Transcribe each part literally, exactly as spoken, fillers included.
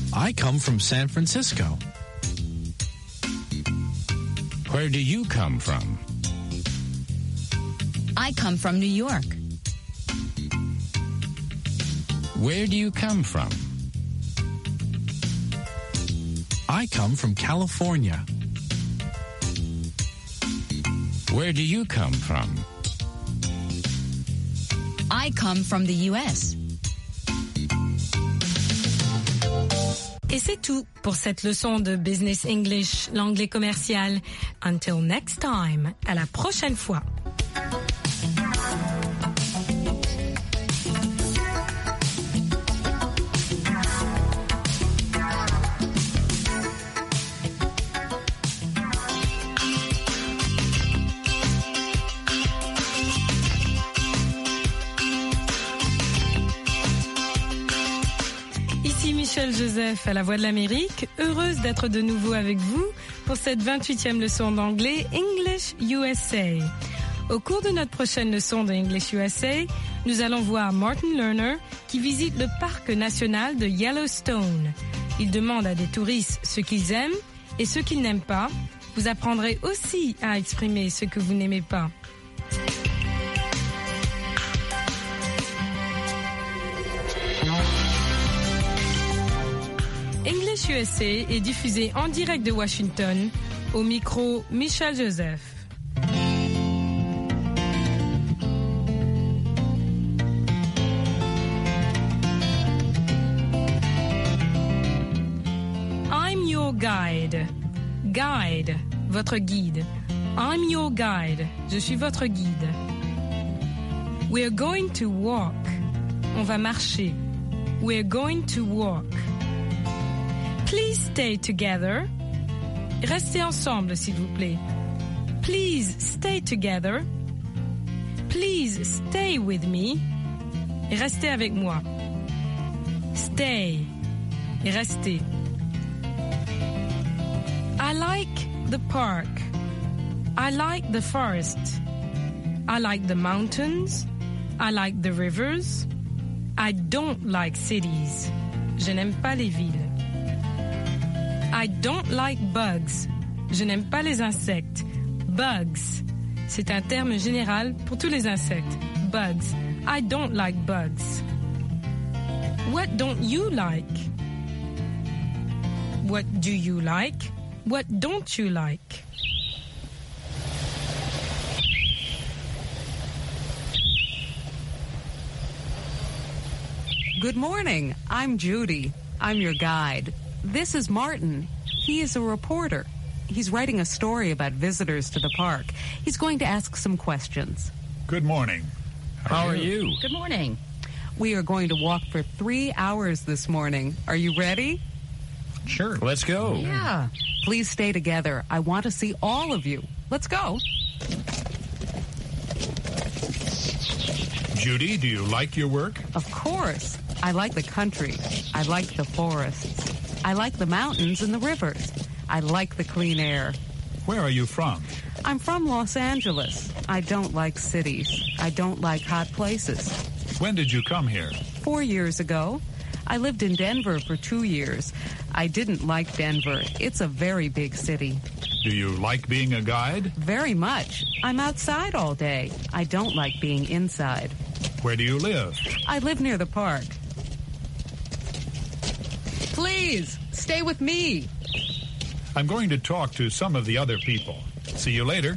I come from San Francisco. Where do you come from? I come from New York. Where do you come from? I come from California. Where do you come from? I come from the U S. Et c'est tout pour cette leçon de Business English, l'anglais commercial. Until next time, à la prochaine fois. Michel Joseph à la Voix de l'Amérique, heureuse d'être de nouveau avec vous pour cette vingt-huitième leçon d'anglais English U S A. Au cours de notre prochaine leçon de English U S A, nous allons voir Martin Lerner qui visite le parc national de Yellowstone. Il demande à des touristes ce qu'ils aiment et ce qu'ils n'aiment pas. Vous apprendrez aussi à exprimer ce que vous n'aimez pas. English U S A est diffusé en direct de Washington, au micro Michel Joseph. I'm your guide. Guide, votre guide. I'm your guide. Je suis votre guide. We're going to walk. On va marcher. We're going to walk. Please stay together. Restez ensemble, s'il vous plaît. Please stay together. Please stay with me. Et restez avec moi. Stay. Et restez. I like the park. I like the forest. I like the mountains. I like the rivers. I don't like cities. Je n'aime pas les villes. I don't like bugs. Je n'aime pas les insectes. Bugs. C'est un terme général pour tous les insectes. Bugs. I don't like bugs. What don't you like? What do you like? What don't you like? Good morning. I'm Judy. I'm your guide. This is Martin. He is a reporter. He's writing a story about visitors to the park. He's going to ask some questions. Good morning. How are you? Good morning. We are going to walk for three hours this morning. Are you ready? Sure. Let's go. Yeah. Please stay together. I want to see all of you. Let's go. Judy, do you like your work? Of course. I like the country. I like the forests. I like the mountains and the rivers. I like the clean air. Where are you from? I'm from Los Angeles. I don't like cities. I don't like hot places. When did you come here? Four years ago. I lived in Denver for two years. I didn't like Denver. It's a very big city. Do you like being a guide? Very much. I'm outside all day. I don't like being inside. Where do you live? I live near the park. Please, stay with me. I'm going to talk to some of the other people. See you later.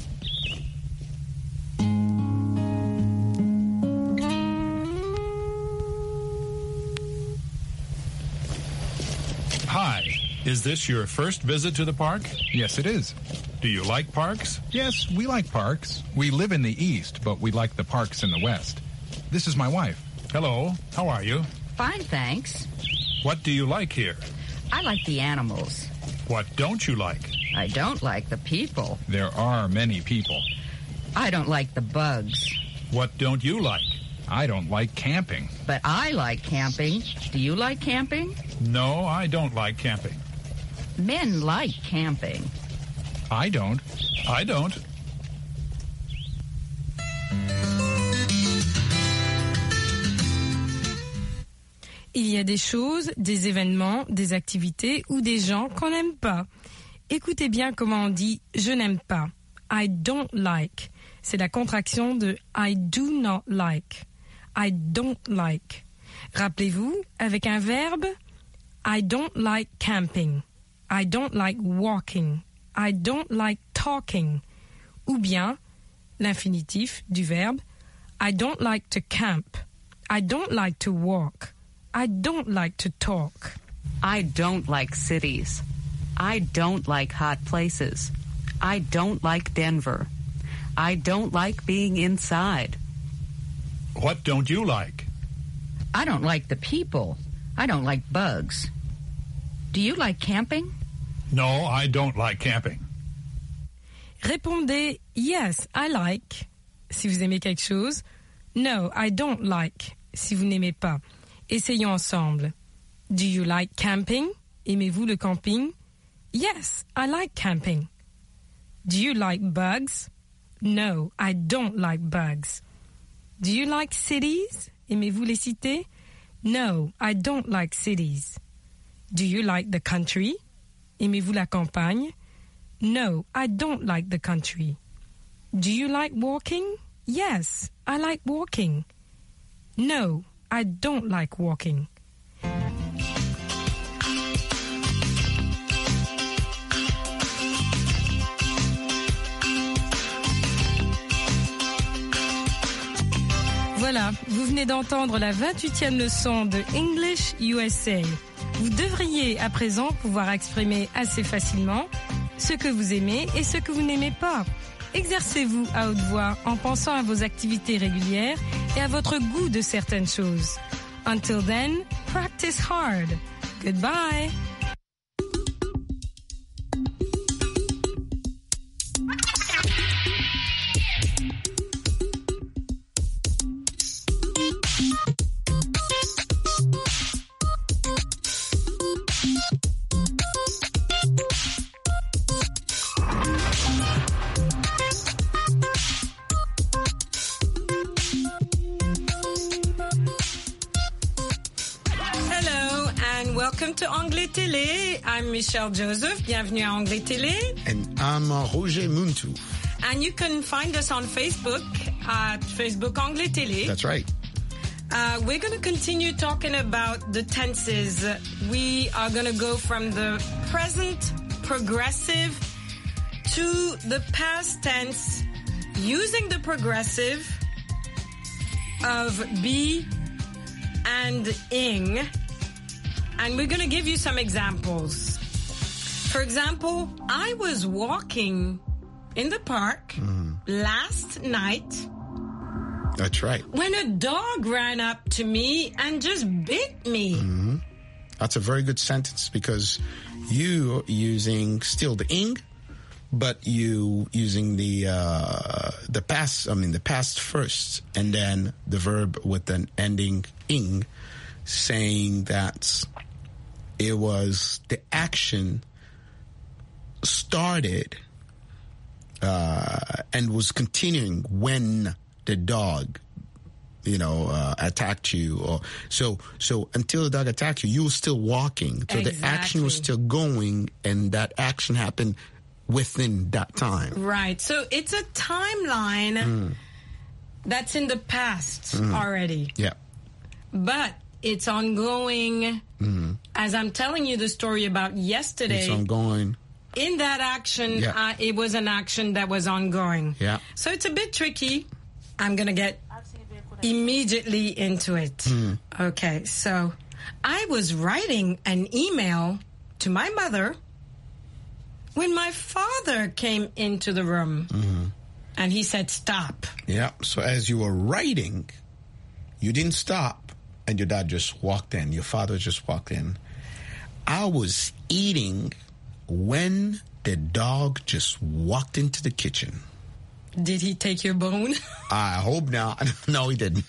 Hi, is this your first visit to the park? Yes, it is. Do you like parks? Yes, we like parks. We live in the east, but we like the parks in the west. This is my wife. Hello, how are you? Fine, thanks. What do you like here? I like the animals. What don't you like? I don't like the people. There are many people. I don't like the bugs. What don't you like? I don't like camping. But I like camping. Do you like camping? No, I don't like camping. Men like camping. I don't. I don't. Il y a a des choses, des événements, des activités ou des gens qu'on n'aime pas. Écoutez bien comment on dit « je n'aime pas ». I don't like. C'est la contraction de I do not like. I don't like. Rappelez-vous, avec un verbe, I don't like camping. I don't like walking. I don't like talking. Ou bien, l'infinitif du verbe, I don't like to camp. I don't like to walk. I don't like to talk. I don't like cities. I don't like hot places. I don't like Denver. I don't like being inside. What don't you like? I don't like the people. I don't like bugs. Do you like camping? No, I don't like camping. Répondez yes, I like si vous aimez quelque chose. No, I don't like si vous n'aimez pas. Essayons ensemble. Do you like camping? Aimez-vous le camping? Yes, I like camping. Do you like bugs? No, I don't like bugs. Do you like cities? Aimez-vous les cités? No, I don't like cities. Do you like the country? Aimez-vous la campagne? No, I don't like the country. Do you like walking? Yes, I like walking. No, I don't like walking. Voilà, vous venez d'entendre la vingt-huitième leçon de English U S A. Vous devriez à présent pouvoir exprimer assez facilement ce que vous aimez et ce que vous n'aimez pas. Exercez-vous à haute voix en pensant à vos activités régulières et à votre goût de certaines choses. Until then, practice hard. Goodbye. Welcome to Anglais Télé. I'm Michelle Joseph. Bienvenue à Anglais Télé. And I'm uh, Roger Muntu. And you can find us on Facebook at Facebook Anglais Télé. That's right. Uh, we're going to continue talking about the tenses. We are going to go from the present progressive to the past tense using the progressive of be and ing. And we're going to give you some examples. For example, I was walking in the park mm. last night. That's right. When a dog ran up to me and just bit me. Mm-hmm. That's a very good sentence because you using still the ing, but you using the uh, the past. I mean the past first, and then the verb with an ending ing, saying that it was the action started uh, and was continuing when the dog, you know, uh, attacked you. Or so so until the dog attacked you, you were still walking. So exactly. The action was still going, and that action happened within that time. Right. So it's a timeline mm. that's in the past mm. already. Yeah. But it's ongoing. Mm. As I'm telling you the story about yesterday. It's ongoing. In that action, yeah. uh, it was an action that was ongoing. Yeah. So it's a bit tricky. I'm going to get immediately into it. Mm. Okay, so I was writing an email to my mother when my father came into the room. Mm-hmm. And he said, stop. Yeah, so as you were writing, you didn't stop. And your dad just walked in. Your father just walked in. I was eating when the dog just walked into the kitchen. Did he take your bone? I hope not. No, he didn't.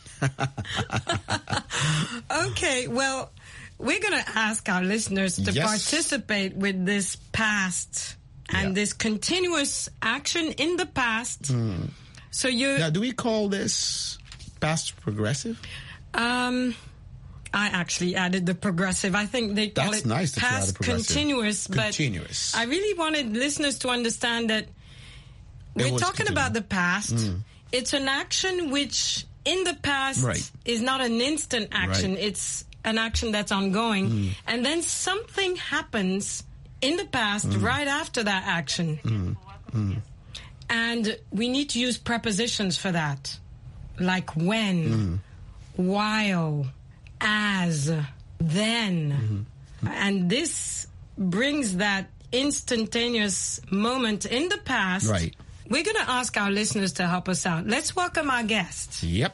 Okay, well, we're going to ask our listeners to yes. participate with this past and yeah. this continuous action in the past. Mm. So you now, do we call this past progressive? Um, I actually added the progressive. I think they call That's it nice that you added past progressive. continuous. Continuous. But I really wanted listeners to understand that we're was talking continuous. about the past. Mm. It's an action which, in the past, Right. is not an instant action. Right. It's an action that's ongoing. Mm. And then something happens in the past Mm. right after that action. Mm. Mm. And we need to use prepositions for that. Like when, Mm. while, as, then. Mm-hmm. And this brings that instantaneous moment in the past. Right. We're going to ask our listeners to help us out. Let's welcome our guests. Yep.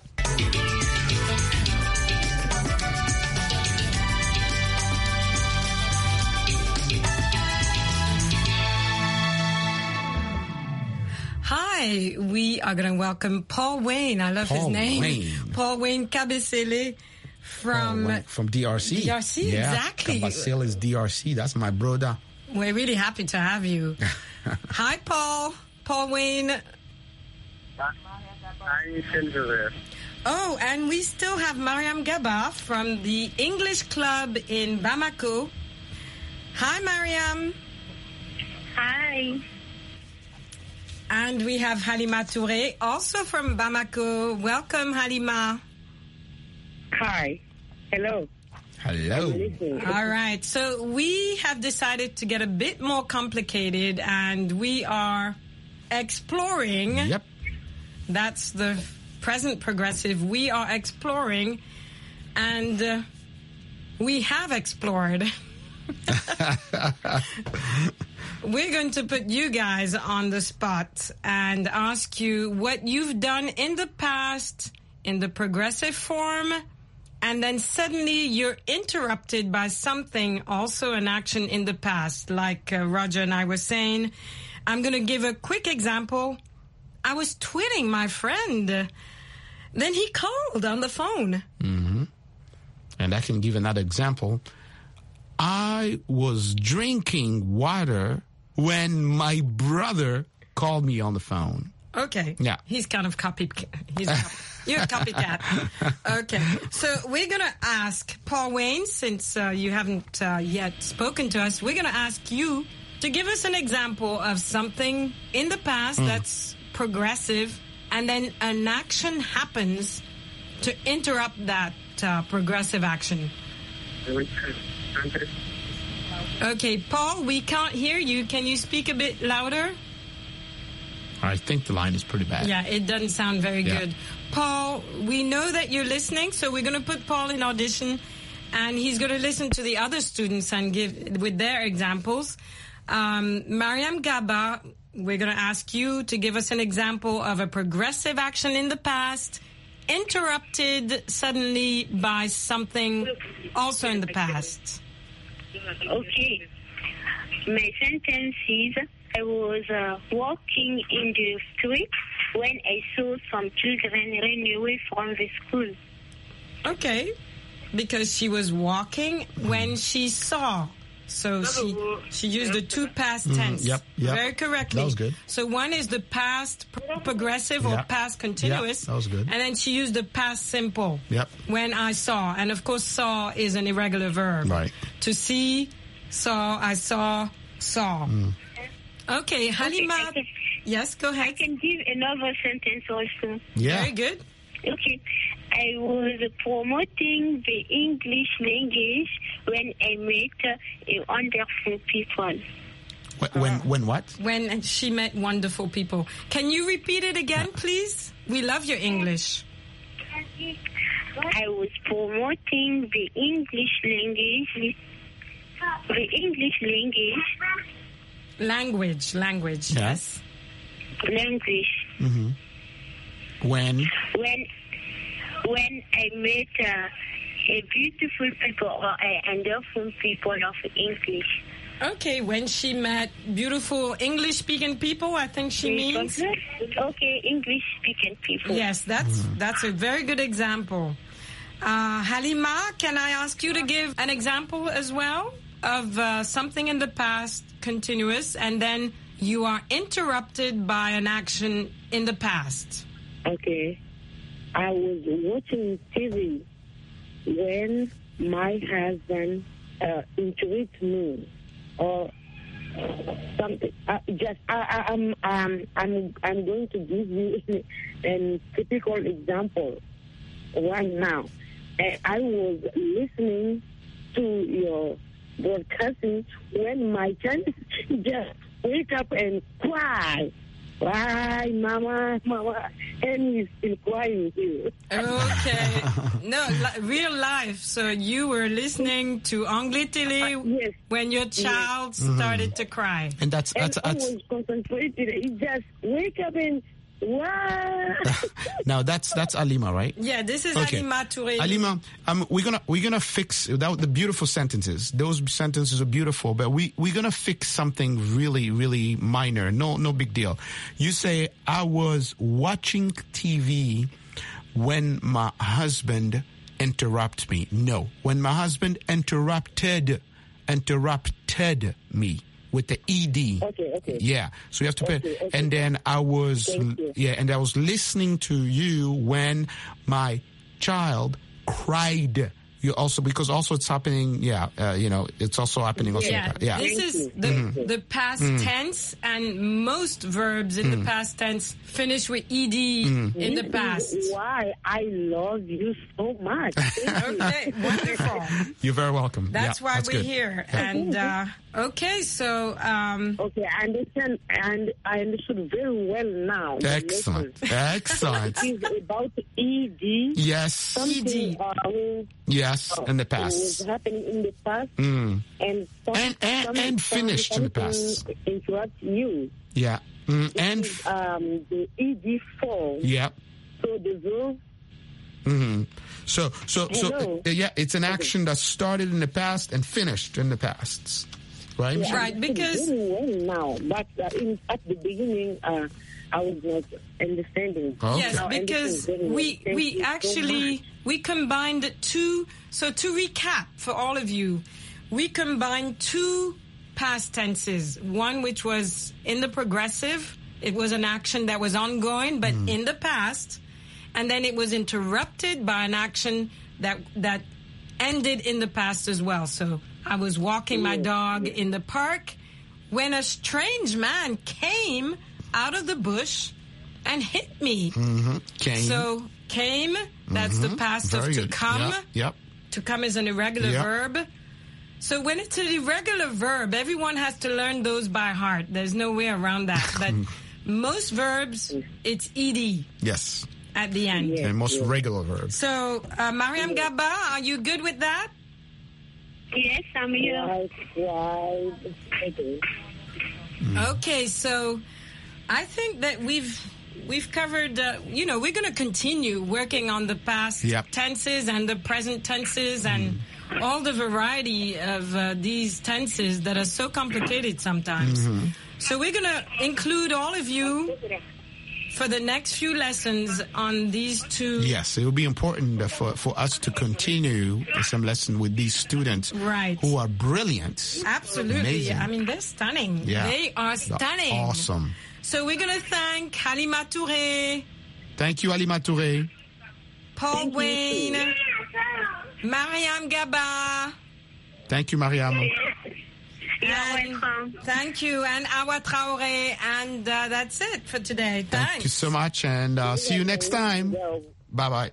Hi, we are going to welcome Paul Wayne. I love his Paul name. Wayne. Paul Wayne Kabesele from... Oh, wait, from D R C. D R C, yeah. exactly. Kabasele is D R C. That's my brother. We're really happy to have you. Hi, Paul. Paul Wayne. I'm Sylvia. Oh, and we still have Mariam Gaba from the English Club in Bamako. Hi, Mariam. Hi. And we have Halima Touré, also from Bamako. Welcome, Halima. Hi. Hello. Hello. All right. So we have decided to get a bit more complicated, and we are exploring. Yep. That's the present progressive. We are exploring, and uh, we have explored. We're going to put you guys on the spot and ask you what you've done in the past in the progressive form, and then suddenly you're interrupted by something, also an action in the past, like uh, Roger and I were saying. I'm going to give a quick example. I was tweeting my friend. Then he called on the phone. Mm-hmm. And I can give another example. I was drinking water when my brother called me on the phone. Okay. Yeah. He's kind of copy. He's a copy. You're a copycat. Okay. So we're going to ask Paul Wayne, since uh, you haven't uh, yet spoken to us, we're going to ask you to give us an example of something in the past mm. that's progressive, and then an action happens to interrupt that uh, progressive action. Okay, Paul, we can't hear you. Can you speak a bit louder? I think the line is pretty bad. Yeah, it doesn't sound very Yeah. good. Paul, we know that you're listening, so we're going to put Paul in audition, and he's going to listen to the other students and give with their examples. Um, Mariam Gaba, we're going to ask you to give us an example of a progressive action in the past, interrupted suddenly by something also in the past. Okay. My sentence is, I was uh, walking in the street when I saw some children run away from the school. Okay. Because she was walking when she saw. So she she used the two past tense. Mm, yep, yep. Very correctly. That was good. So one is the past pro- progressive or Yep. past continuous. Yep, that was good. And then she used the past simple. Yep. When I saw. And of course saw is an irregular verb. Right. To see, saw, I saw, saw. Mm. Okay, Halima. Okay, I can, yes, go ahead. I can give another sentence also. Yeah. Very good. Okay. I was promoting the English language when I met uh, a wonderful people. When, when, when what? When she met wonderful people. Can you repeat it again, please? We love your English. I was promoting the English language. The English language. Language, language, Yeah. yes. Language. Mm-hmm. When? When when I met uh, a beautiful people or a wonderful people of English. Okay, when she met beautiful English-speaking people, I think she means. Okay, English-speaking people. Yes, that's that's a very good example. Uh, Halima, can I ask you to give an example as well of uh, something in the past, continuous, and then you are interrupted by an action in the past? Okay. I was watching T V when my husband uh, entreat me or something. Uh, just I, I, I'm um, I'm I'm going to give you a typical example right now. Uh, I was listening to your broadcasting when my child just wake up and cry. Cry, mama, mama, and he's still crying too. Okay. No, li- real life. So you were listening to Anglais Télé Uh, yes. when your child Yes. started to cry. And that's And that's, I that's was concentrated. He just wake up and wow. now that's that's Alima, right? Yeah, this is Okay. Alima Touré. Alima, um, we're gonna we're gonna fix that, the beautiful sentences. Those sentences are beautiful, but we we're gonna fix something really really minor. No no big deal. You say I was watching T V when my husband interrupted me. No, when my husband interrupted interrupted me. With the E D. Okay, okay. Yeah. So you have to put, Okay, okay. and then I was, Thank you. yeah, and I was listening to you when my child cried. You also, because also it's happening, yeah, uh, you know, it's also happening also. Yeah, Yeah. this Thank is you. the, Mm-hmm. the past tense, and most verbs in Mm. the past tense finish with ed in the past. Why I love you so much. Thank you. Okay, wonderful. You're very welcome. That's Yeah, why that's we're good. here. And uh, okay, so um, Okay, I understand, and I understood very well now. the Excellent. lesson. Excellent. It's about E D. Yes. Something uh, was, Yes. In the was past. happening in the past, Mm. and some, And- and- some, and some- finished in the something past. interrupt you. Yeah. Mm. And, It's, um, the E D form. yeah. So the verb. hmm So, so, so, Hello. uh, yeah, it's an action that started in the past and finished in the past. Right? Yeah, Right, I understood because- very well now, but uh, in, at the beginning, uh, I was not understanding. Okay. yes, Now I because understand very well. we Thank we you so actually much. we combined two. So to recap for all of you, we combined two past tenses. One which was in the progressive. It was an action that was ongoing, but in the past. And then it was interrupted by an action that that ended in the past as well. So I was walking my dog in the park when a strange man came out of the bush and hit me. Mm-hmm. Came. So came, that's the past Very of to good. come. Yep. Yep. To come is an irregular Yep. verb. So when it's an irregular verb, everyone has to learn those by heart. There's no way around that. But most verbs, it's ed Yes. at the end. Yeah. And most regular verbs. So, uh, Mariam Gaba, are you good with that? Yes, I'm here. Right, right. Okay. Okay, so I think that we've we've covered. Uh, you know, we're going to continue working on the past Yep. tenses and the present tenses and all the variety of uh, these tenses that are so complicated sometimes. So we're going to include all of you for the next few lessons on these two. Yes, it will be important uh, for, for us to continue some lesson with these students Right. who are brilliant. Absolutely. Amazing. I mean, they're stunning. Yeah. They are They're stunning. Awesome. So we're going to thank Halima Touré, Thank you, Alima Touré. Paul Wayne, Mariam Gaba. Thank you, Mariam. You're and welcome. Thank you, and Awa Traoré. And uh, that's it for today. Thanks. Thank you so much, and uh, see you next time. Well, Bye-bye.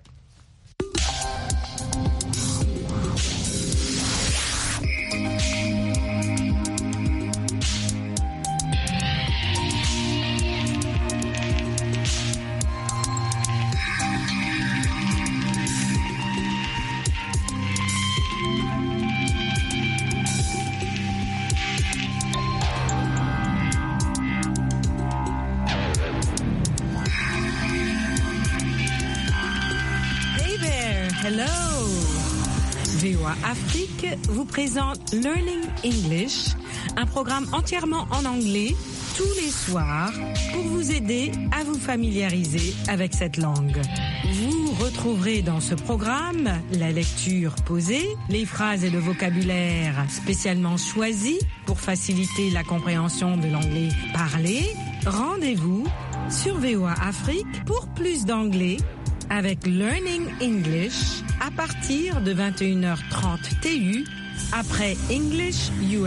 Hey there, hello. V O A Afrique vous présente Learning English, un programme entièrement en anglais tous les soirs pour vous aider à vous familiariser avec cette langue. Vous retrouverez dans ce programme la lecture posée, les phrases et le vocabulaire spécialement choisis pour faciliter la compréhension de l'anglais parlé. Rendez-vous sur V O A Afrique pour plus d'anglais avec Learning English à partir de vingt et une heures trente T U après English U S.